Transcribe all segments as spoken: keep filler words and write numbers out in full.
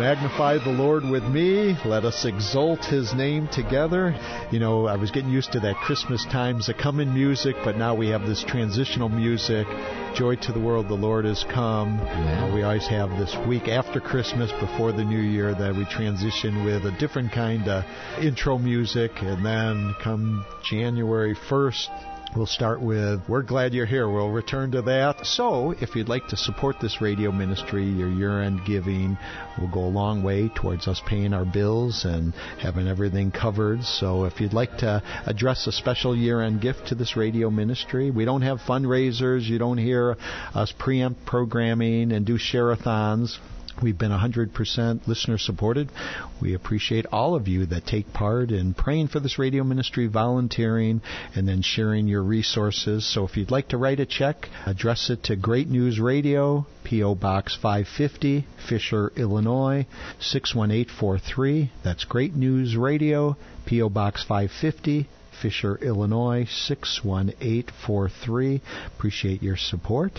magnify the Lord with me. Let us exalt His name together. You know, I was getting used to that Christmas times, the coming music, but now we have this transitional music. Joy to the world, the Lord has come. Uh, we always have this week after Christmas, before the New Year, that we transition with a different kind of intro music. And then come January first, we'll start with We're Glad You're Here. We'll return to that. So, if you'd like to support this radio ministry, your year-end giving will go a long way towards us paying our bills and having everything covered. So, if you'd like to address a special year-end gift to this radio ministry, we don't have fundraisers. You don't hear us preempt programming and do share-a-thons. We've been one hundred percent listener-supported. We appreciate all of you that take part in praying for this radio ministry, volunteering, and then sharing your resources. So if you'd like to write a check, address it to Great News Radio, P O. Box five fifty, Fisher, Illinois, six one eight four three. That's Great News Radio, P O. Box five fifty, Fisher, Illinois, six one eight four three. Appreciate your support.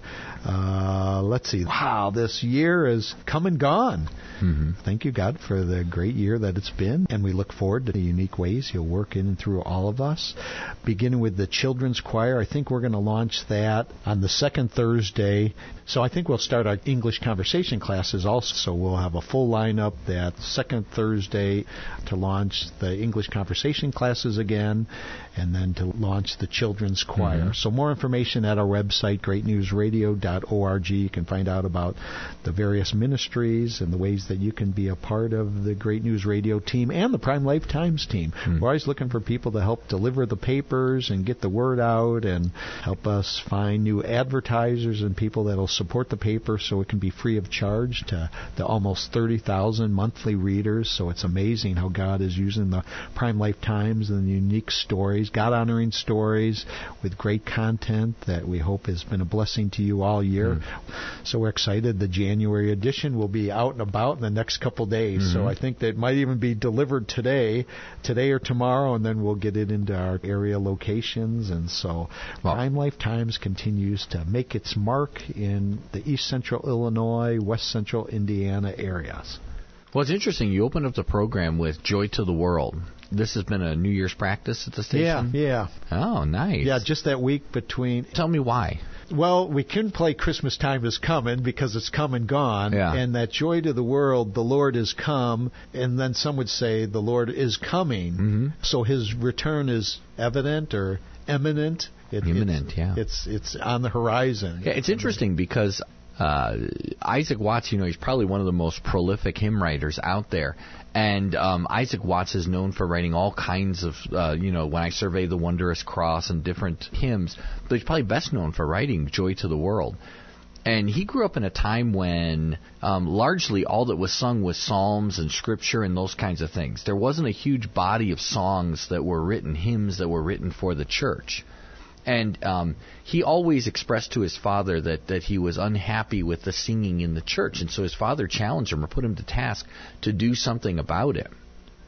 Uh, let's see. Wow, this year is come and gone. Mm-hmm. Thank you, God, for the great year that it's been, and we look forward to the unique ways He'll work in and through all of us. Beginning with the children's choir, I think we're going to launch that on the second Thursday. So I think we'll start our English conversation classes also. So we'll have a full lineup that second Thursday to launch the English conversation classes again, and then to launch the children's choir. Mm-hmm. So more information at our website, great news radio dot org. You can find out about the various ministries and the ways that you can be a part of the Great News Radio team and the Prime Life Times team. Mm. We're always looking for people to help deliver the papers and get the word out and help us find new advertisers and people that will support the paper so it can be free of charge to the almost thirty thousand monthly readers. So it's amazing how God is using the Prime Life Times and the unique stories, God-honoring stories with great content that we hope has been a blessing to you all year. Mm. So we're excited. The January edition will be out and about in the next couple days. Mm-hmm. So I think that it might even be delivered today, today or tomorrow, and then we'll get it into our area locations. And so well, Prime Life Times continues to make its mark in the East Central Illinois, West Central Indiana areas. Well, it's interesting. You opened up the program with Joy to the World. This has been a New Year's practice at the station? Yeah, yeah. Oh, nice. Yeah, just that week between. Tell me why. Well, we couldn't play Christmas Time is Coming because it's come and gone. Yeah. And that Joy to the World, the Lord is come, and then some would say the Lord is coming. Mm-hmm. So His return is evident or imminent. It, imminent, it's, yeah. It's, it's on the horizon. Yeah, it's interesting because uh, Isaac Watts, you know, he's probably one of the most prolific hymn writers out there. And um, Isaac Watts is known for writing all kinds of, uh, you know, When I Survey the Wondrous Cross and different hymns. But he's probably best known for writing Joy to the World. And he grew up in a time when um, largely all that was sung was psalms and scripture and those kinds of things. There wasn't a huge body of songs that were written, hymns that were written for the church. And um, he always expressed to his father that, that he was unhappy with the singing in the church. And so his father challenged him or put him to task to do something about it.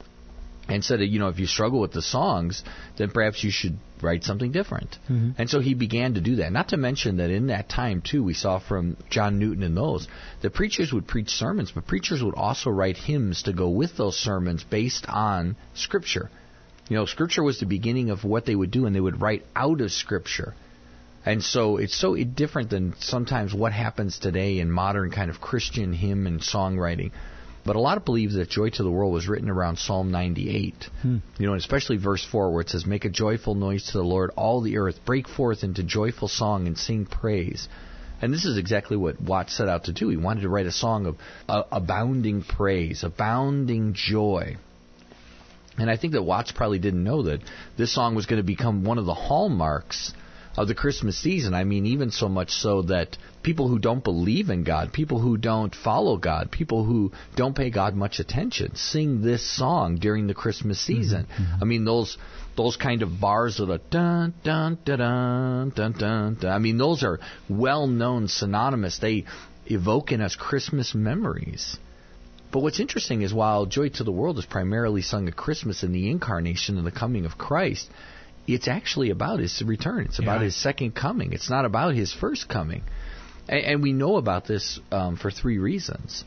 And said, you know, if you struggle with the songs, then perhaps you should write something different. Mm-hmm. And so he began to do that. Not to mention that in that time, too, we saw from John Newton and those, the preachers would preach sermons, but preachers would also write hymns to go with those sermons based on Scripture. You know, Scripture was the beginning of what they would do, and they would write out of Scripture. And so it's so different than sometimes what happens today in modern kind of Christian hymn and songwriting. But a lot believe that Joy to the World was written around Psalm ninety-eight. Hmm. You know, and especially verse four where it says, Make a joyful noise to the Lord, all the earth. Break forth into joyful song and sing praise. And this is exactly what Watts set out to do. He wanted to write a song of uh, abounding praise, abounding joy. And I think that Watts probably didn't know that this song was going to become one of the hallmarks of the Christmas season. I mean, even so much so that people who don't believe in God, people who don't follow God, people who don't pay God much attention, sing this song during the Christmas season. Mm-hmm. I mean, those those kind of bars of the dun dun dun dun dun dun dun. I mean, those are well-known, synonymous. They evoke in us Christmas memories. But what's interesting is while Joy to the World is primarily sung at Christmas in the incarnation and the coming of Christ, it's actually about His return. It's about yeah. His second coming. It's not about His first coming. And, and we know about this um, for three reasons.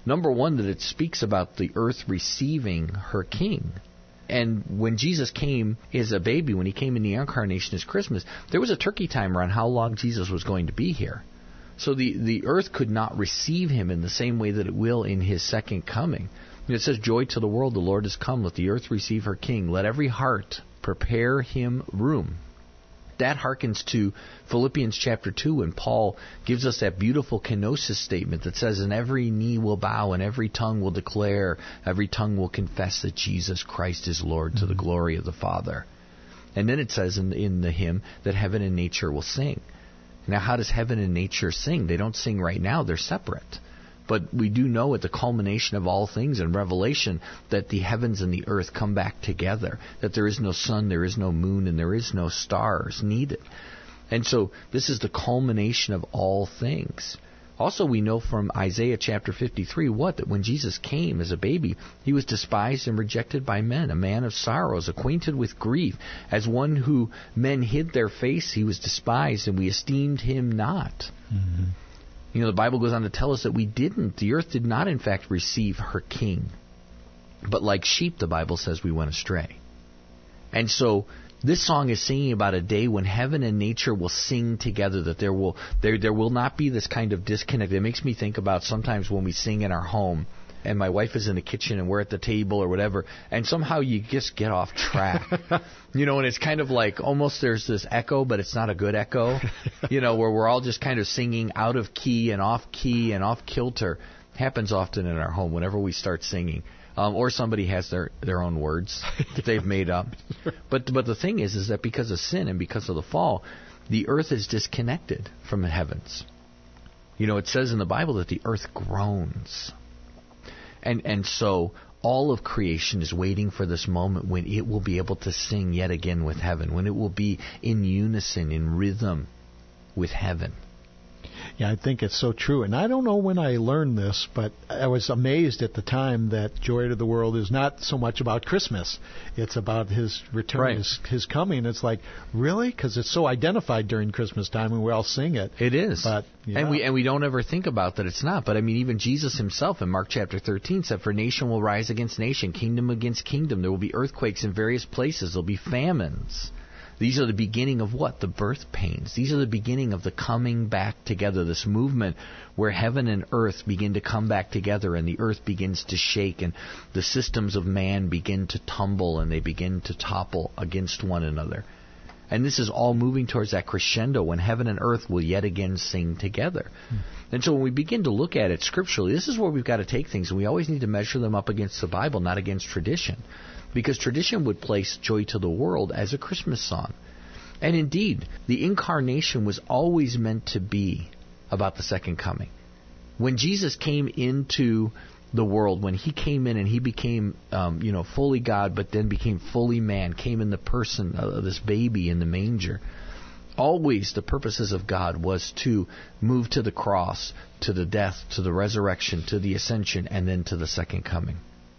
Number one, that it speaks about the earth receiving her king. And when Jesus came as a baby, when he came in the incarnation as Christmas, there was a turkey timer on how long Jesus was going to be here. So the, the earth could not receive him in the same way that it will in his second coming. It says, joy to the world, the Lord is come. Let the earth receive her king. Let every heart prepare him room. That harkens to Philippians chapter two, when Paul gives us that beautiful kenosis statement that says, and every knee will bow and every tongue will declare, every tongue will confess that Jesus Christ is Lord, mm-hmm. to the glory of the Father. And then it says in, in the hymn that heaven and nature will sing. Now, how does heaven and nature sing? They don't sing right now. They're separate. But we do know at the culmination of all things in Revelation that the heavens and the earth come back together, that there is no sun, there is no moon, and there is no stars needed. And so this is the culmination of all things. Also, we know from Isaiah chapter fifty-three, what? That when Jesus came as a baby, he was despised and rejected by men, a man of sorrows, acquainted with grief. As one who men hid their face, he was despised, and we esteemed him not. Mm-hmm. You know, the Bible goes on to tell us that we didn't. The earth did not, in fact, receive her king. But like sheep, the Bible says, we went astray. And so this song is singing about a day when heaven and nature will sing together, that there will there there will not be this kind of disconnect. It makes me think about sometimes when we sing in our home, and my wife is in the kitchen and we're at the table or whatever, and somehow you just get off track. You know, and it's kind of like almost there's this echo, but it's not a good echo, you know, where we're all just kind of singing out of key and off key and off kilter. It happens often in our home whenever we start singing. Um, or somebody has their, their own words that they've made up. But but the thing is, is that because of sin and because of the fall, the earth is disconnected from the heavens. You know, it says in the Bible that the earth groans. And and so all of creation is waiting for this moment when it will be able to sing yet again with heaven, when it will be in unison, in rhythm with heaven. Yeah, I think it's so true. And I don't know when I learned this, but I was amazed at the time that Joy to the World is not so much about Christmas. It's about his return, right. his, his coming. It's like, really? Because it's so identified during Christmas time and we all sing it. It is. But, yeah. And we and we don't ever think about that it's not. But I mean, even Jesus himself in Mark chapter thirteen said, for nation will rise against nation, kingdom against kingdom. There will be earthquakes in various places. There will be famines. These are the beginning of what? The birth pains. These are the beginning of the coming back together, this movement where heaven and earth begin to come back together and the earth begins to shake and the systems of man begin to tumble and they begin to topple against one another. And this is all moving towards that crescendo when heaven and earth will yet again sing together. Hmm. And so when we begin to look at it scripturally, this is where we've got to take things, and we always need to measure them up against the Bible, not against tradition. Because tradition would place Joy to the World as a Christmas song. And indeed, the incarnation was always meant to be about the second coming. When Jesus came into the world, when he came in and he became, um, you know, fully God, but then became fully man, came in the person of this baby in the manger, always the purposes of God was to move to the cross, to the death, to the resurrection, to the ascension, and then to the second coming.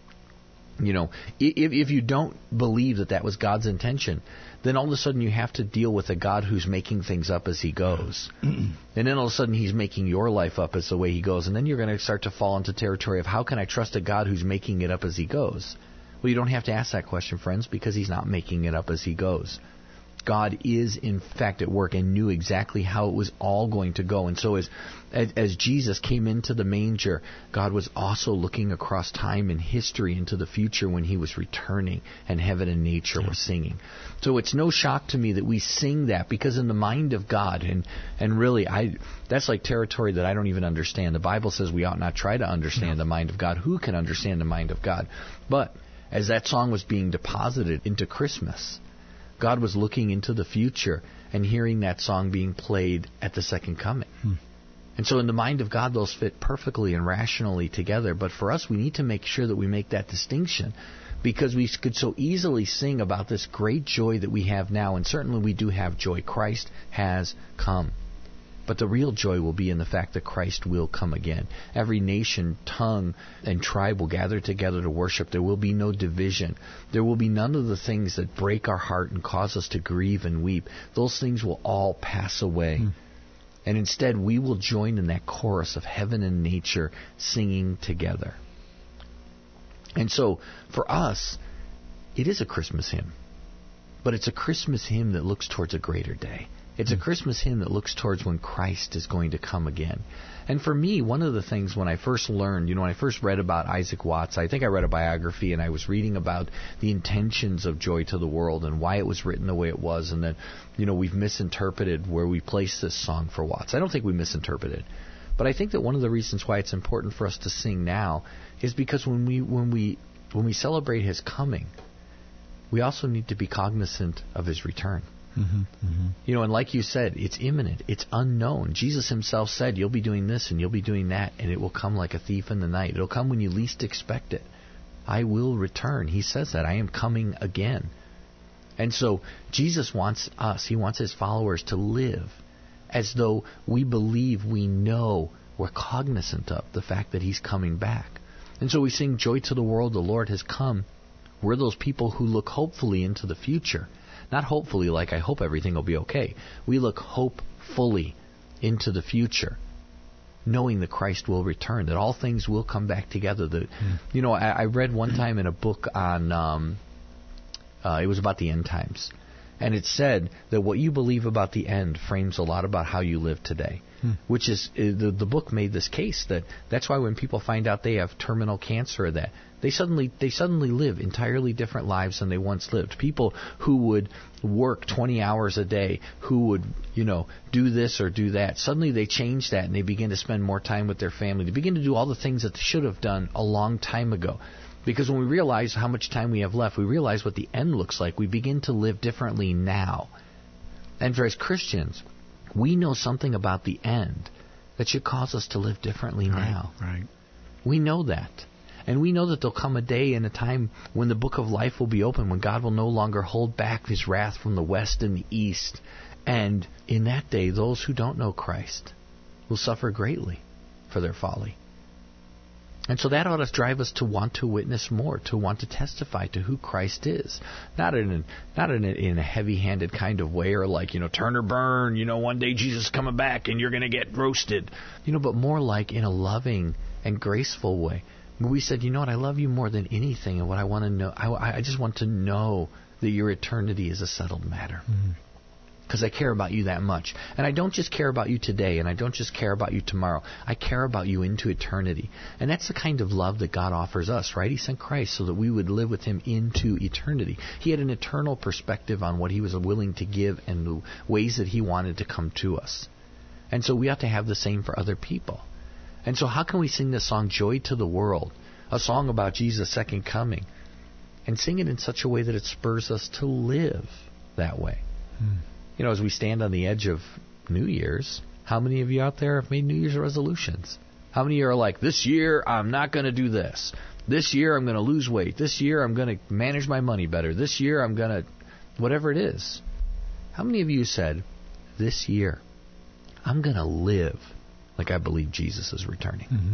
You know, if, if you don't believe that that was God's intention, then all of a sudden you have to deal with a God who's making things up as he goes. And then all of a sudden he's making your life up as the way he goes. And then you're going to start to fall into territory of how can I trust a God who's making it up as he goes? Well, you don't have to ask that question, friends, because he's not making it up as he goes. God is, in fact, at work and knew exactly how it was all going to go. And so as, as as Jesus came into the manger, God was also looking across time and history into the future when he was returning and heaven and nature were singing. So it's no shock to me that we sing that, because in the mind of God, and, and really, I that's like territory that I don't even understand. The Bible says we ought not try to understand no. the mind of God. Who can understand the mind of God? But as that song was being deposited into Christmas, God was looking into the future and hearing that song being played at the second coming. Hmm. And so in the mind of God, those fit perfectly and rationally together. But for us, we need to make sure that we make that distinction, because we could so easily sing about this great joy that we have now. And certainly we do have joy. Christ has come. But the real joy will be in the fact that Christ will come again. Every nation, tongue, and tribe will gather together to worship. There will be no division. There will be none of the things that break our heart and cause us to grieve and weep. Those things will all pass away. Mm. And instead, we will join in that chorus of heaven and nature singing together. And so, for us, it is a Christmas hymn. But it's a Christmas hymn that looks towards a greater day. It's a Christmas hymn that looks towards when Christ is going to come again. And for me, one of the things when I first learned, you know, when I first read about Isaac Watts, I think I read a biography and I was reading about the intentions of Joy to the World and why it was written the way it was, and that, you know, we've misinterpreted where we place this song for Watts. I don't think we misinterpreted. But I think that one of the reasons why it's important for us to sing now is because when we when we when we celebrate his coming, we also need to be cognizant of his return. Mm-hmm, mm-hmm. You know, and like you said, it's imminent. It's unknown. Jesus himself said, you'll be doing this and you'll be doing that, and it will come like a thief in the night. It'll come when you least expect it. I will return. He says that. I am coming again. And so Jesus wants us, he wants his followers to live as though we believe, we know, we're cognizant of the fact that he's coming back. And so we sing, Joy to the World, the Lord has come. We're those people who look hopefully into the future. Not hopefully like I hope everything will be okay. We look hopefully into the future, knowing that Christ will return, that all things will come back together. That, mm. You know, I, I read one time in a book on, um, uh, it was about the end times. And it said that what you believe about the end frames a lot about how you live today. Hmm. Which is, uh, the, the book made this case that that's why when people find out they have terminal cancer or that, they suddenly they suddenly live entirely different lives than they once lived. People who would work twenty hours a day, who would, you know, do this or do that, suddenly they change that and they begin to spend more time with their family. They begin to do all the things that they should have done a long time ago. Because when we realize how much time we have left, we realize what the end looks like. We begin to live differently now. And for as Christians, we know something about the end that should cause us to live differently right, now. Right. We know that. And we know that there'll come a day and a time when the book of life will be open, when God will no longer hold back his wrath from the west and the east. And in that day, those who don't know Christ will suffer greatly for their folly. And so that ought to drive us to want to witness more, to want to testify to who Christ is. Not in a, not in a, in a heavy-handed kind of way or like, you know, turn or burn, you know, one day Jesus is coming back and you're going to get roasted. You know, but more like in a loving and graceful way. We said, you know what, I love you more than anything, and what I want to know, I, I just want to know that your eternity is a settled matter. Because mm-hmm. I care about you that much. And I don't just care about you today, and I don't just care about you tomorrow. I care about you into eternity. And that's the kind of love that God offers us, right? He sent Christ so that we would live with him into eternity. He had an eternal perspective on what he was willing to give and the ways that he wanted to come to us. And so we ought to have the same for other people. And so how can we sing this song, Joy to the World, a song about Jesus' second coming, and sing it in such a way that it spurs us to live that way? Hmm. You know, as we stand on the edge of New Year's, how many of you out there have made New Year's resolutions? How many are like, this year I'm not going to do this. This year I'm going to lose weight. This year I'm going to manage my money better. This year I'm going to, whatever it is. How many of you said, this year I'm going to live like I believe Jesus is returning? Mm-hmm.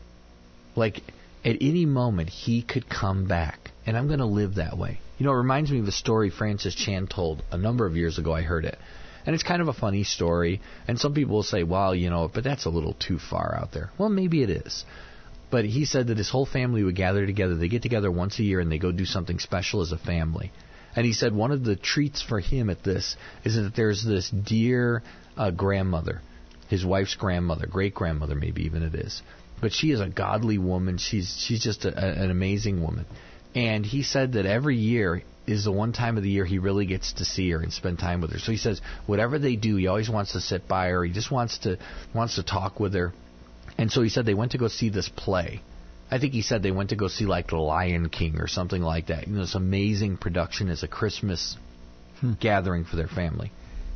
Like, at any moment, he could come back, and I'm going to live that way. You know, it reminds me of a story Francis Chan told a number of years ago. I heard it. And it's kind of a funny story, and some people will say, well, you know, but that's a little too far out there. Well, maybe it is. But he said that his whole family would gather together. They get together once a year, and they go do something special as a family. And he said one of the treats for him at this is that there's this dear uh, grandmother, his wife's grandmother, great-grandmother maybe even it is. But she is a godly woman. She's she's just a, a, an amazing woman. And he said that every year is the one time of the year he really gets to see her and spend time with her. So he says whatever they do, he always wants to sit by her. He just wants to wants to talk with her. And so he said they went to go see this play. I think he said they went to go see like The Lion King or something like that. You know, this amazing production as a Christmas hmm. gathering for their family.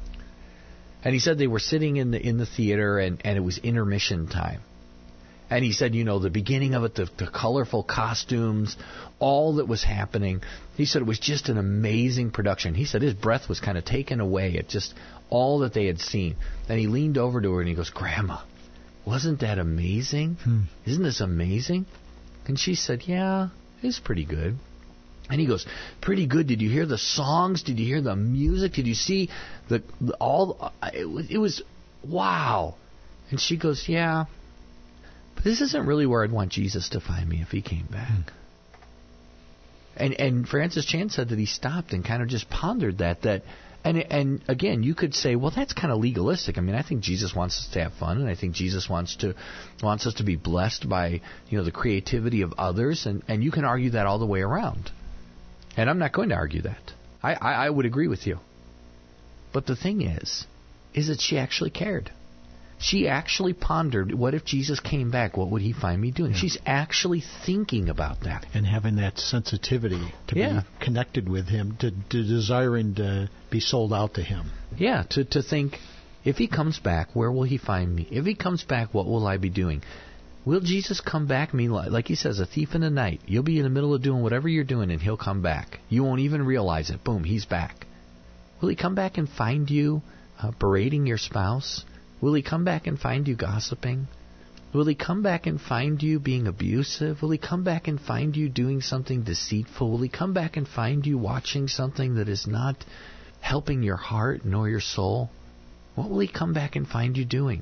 And he said they were sitting in the in the theater and, and it was intermission time. And he said, you know, the beginning of it, the, the colorful costumes, all that was happening. He said it was just an amazing production. He said his breath was kind of taken away at just all that they had seen. And he leaned over to her and he goes, Grandma, wasn't that amazing? Hmm. Isn't this amazing? And she said, yeah, it's pretty good. And he goes, pretty good. Did you hear the songs? Did you hear the music? Did you see the, the all? It was, it was wow. And she goes, yeah, but this isn't really where I'd want Jesus to find me if he came back. Mm. And and Francis Chan said that he stopped and kind of just pondered that, that and and again, you could say, well, that's kind of legalistic. I mean, I think Jesus wants us to have fun, and I think Jesus wants to wants us to be blessed by, you know, the creativity of others, and, and you can argue that all the way around. And I'm not going to argue that. I, I, I would agree with you. But the thing is, is that she actually cared. She actually pondered, what if Jesus came back? What would he find me doing? Yeah. She's actually thinking about that. And having that sensitivity to yeah. be connected with him, to, to desiring to be sold out to him. Yeah, to, to think, if he comes back, where will he find me? If he comes back, what will I be doing? Will Jesus come back? I mean, like he says, a thief in the night. You'll be in the middle of doing whatever you're doing, and he'll come back. You won't even realize it. Boom, he's back. Will he come back and find you uh, berating your spouse? Will he come back and find you gossiping? Will he come back and find you being abusive? Will he come back and find you doing something deceitful? Will he come back and find you watching something that is not helping your heart nor your soul? What will he come back and find you doing?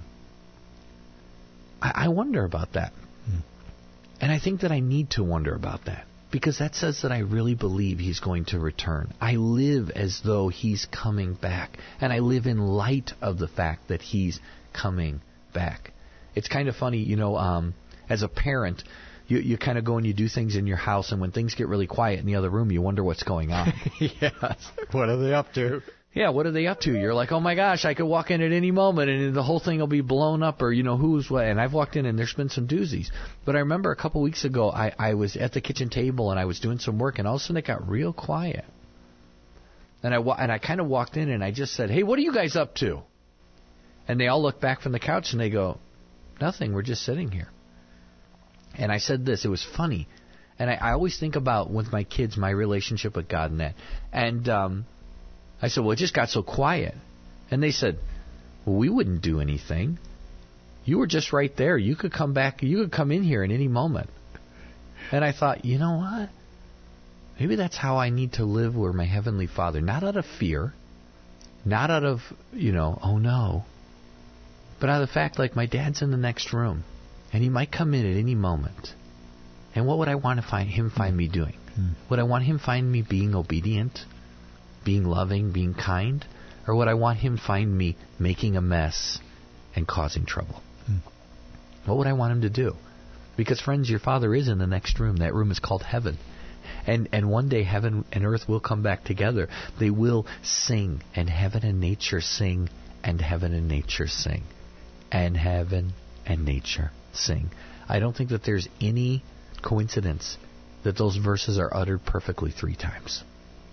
I, I wonder about that. Hmm. And I think that I need to wonder about that, because that says that I really believe he's going to return. I live as though he's coming back, and I live in light of the fact that he's coming back. It's kind of funny, you know, um, as a parent, you, you kind of go and you do things in your house, and when things get really quiet in the other room, you wonder what's going on. Yes. What are they up to? Yeah, what are they up to? You're like, oh my gosh, I could walk in at any moment and the whole thing will be blown up, or, you know, who's what. And I've walked in and there's been some doozies. But I remember a couple weeks ago, I, I was at the kitchen table and I was doing some work, and all of a sudden it got real quiet. And I, wa- and I kind of walked in and I just said, hey, what are you guys up to? And they all look back from the couch and they go, nothing, we're just sitting here. And I said this, it was funny. And I, I always think about, with my kids, my relationship with God and that. And um, I said, well, it just got so quiet. And they said, well, we wouldn't do anything. You were just right there. You could come back. You could come in here at any moment. And I thought, you know what? Maybe that's how I need to live with my Heavenly Father. Not out of fear. Not out of, you know, oh no. But out of the fact, like, my dad's in the next room. And he might come in at any moment. And what would I want to find him find me doing? Mm. Would I want him find me being obedient? Being loving, being kind? Or would I want him find me making a mess and causing trouble? Hmm. What would I want him to do? Because, friends, your Father is in the next room. That room is called heaven. And and one day heaven and earth will come back together. They will sing, and heaven and nature sing, and heaven and nature sing, and heaven and nature sing. I don't think that there's any coincidence that those verses are uttered perfectly three times.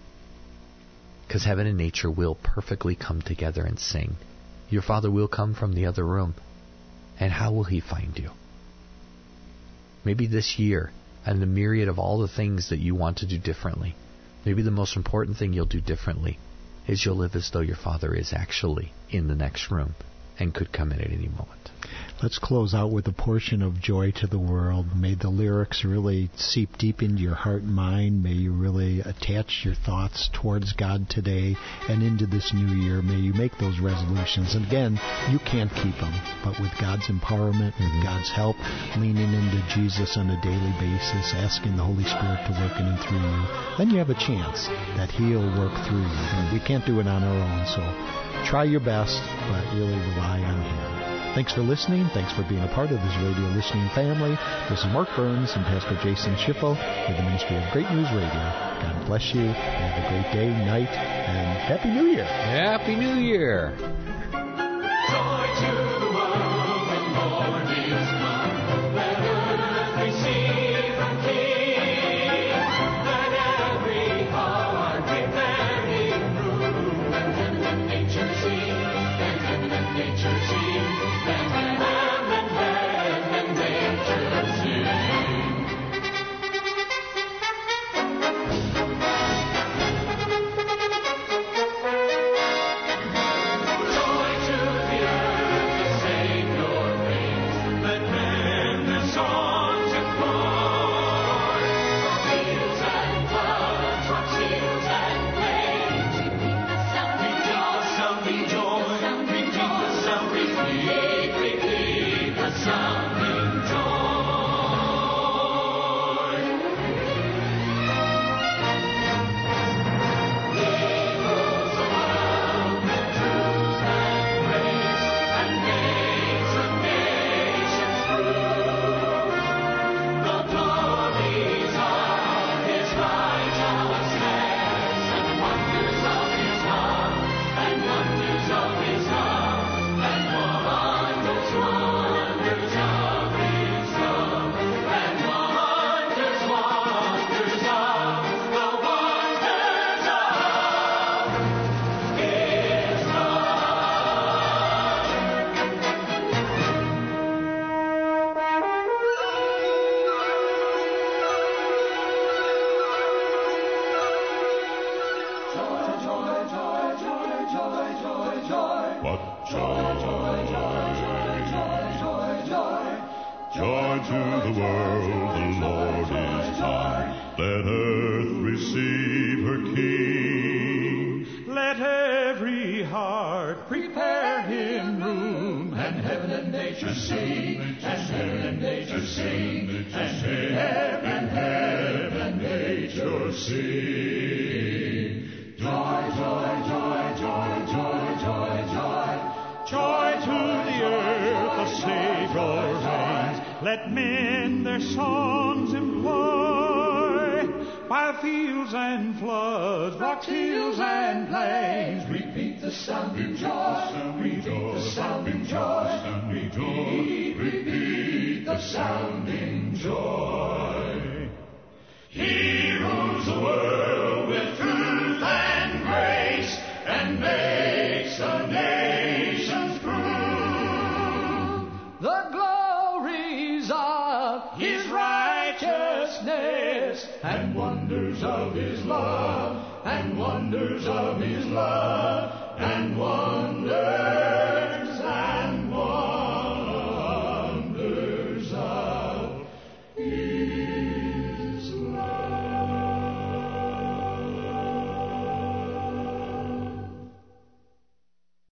Because heaven and nature will perfectly come together and sing. Your Father will come from the other room. And how will he find you? Maybe this year, and the myriad of all the things that you want to do differently, maybe the most important thing you'll do differently is you'll live as though your Father is actually in the next room and could come in at any moment. Let's close out with a portion of Joy to the World. May the lyrics really seep deep into your heart and mind. May you really attach your thoughts towards God today and into this new year. May you make those resolutions. And again, you can't keep them, but with God's empowerment, with mm-hmm. God's help, leaning into Jesus on a daily basis, asking the Holy Spirit to work in and through you, then you have a chance that He'll work through you. And we can't do it on our own, so try your best, but really rely on Him. Thanks for listening. Thanks for being a part of this radio listening family. This is Mark Burns and Pastor Jason Schiffel with the Ministry of Great News Radio. God bless you. Have a great day, night, and Happy New Year. Happy New Year. Joy to the world when Lord is come. Let earth receive from King. Let every heart prepare Him room. And heaven and nature sing. And heaven and nature sing. Joy resounding joy. Let men their songs employ, while fields and floods, rocks, hills and plains, repeat the sounding joy, repeat the sounding joy, repeat, repeat the sounding joy. He rules the world with truth and grace, and makes the nations prove the glories of His righteousness, and wonders of His love, and wonders of His love, and wonders